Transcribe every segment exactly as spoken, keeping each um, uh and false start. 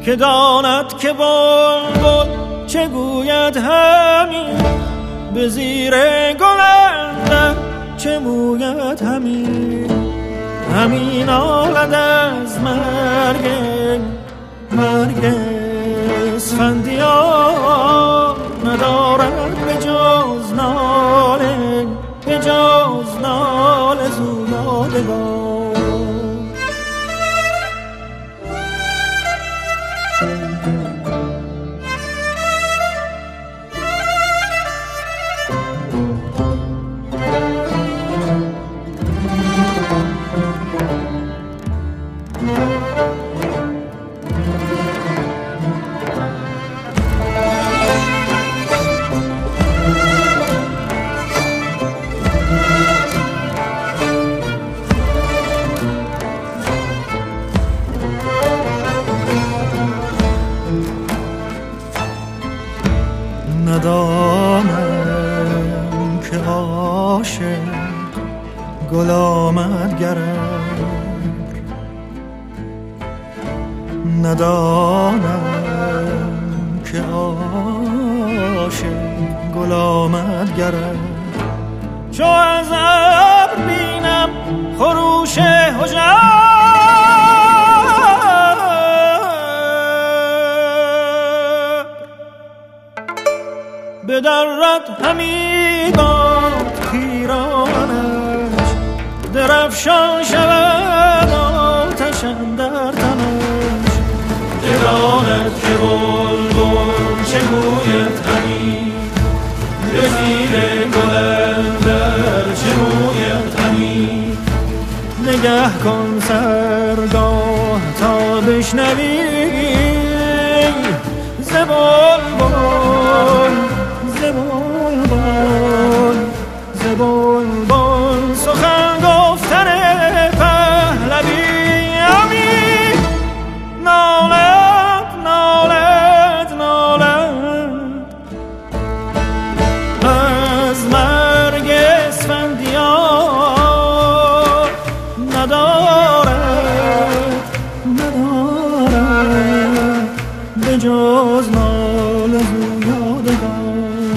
که داند که بلبل چه گوید همین، به زیر گل اندر چه موید همین. همین آلد از مرگ مرگ اسفندیار، ندارد به جز ناله به جز ناله زویادگان. ندانم که عاشق گل آمد گرم، ندانم که عاشق گل آمد گرم. چو از ابر بینم خروش هژبر، بدرد همی باد پیرانش، درفشان شود آتش اندر تنش. بداند که بلبل چه گوید همی، به زیر گل اندر چه موید همی. نگه کن سرگاه تا بشنوی ز بلبل ز بلبل ز بلبل سخن گفتن پهلوی. همی نالد نالد نالد از مرگ اسفندیار، ندارد ندارد به جز ناله زویادگان.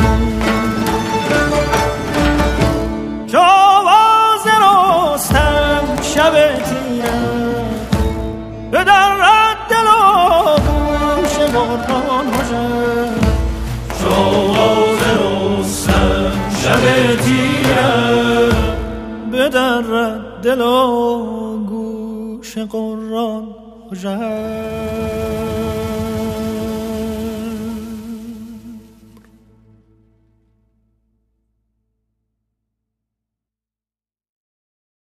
چو آواز رستم شب تیرم، بدرد دل و گوش قرآن هژبر. چو آواز رستم شب تیرم، بدرد دل و گوش قرآن هژبر.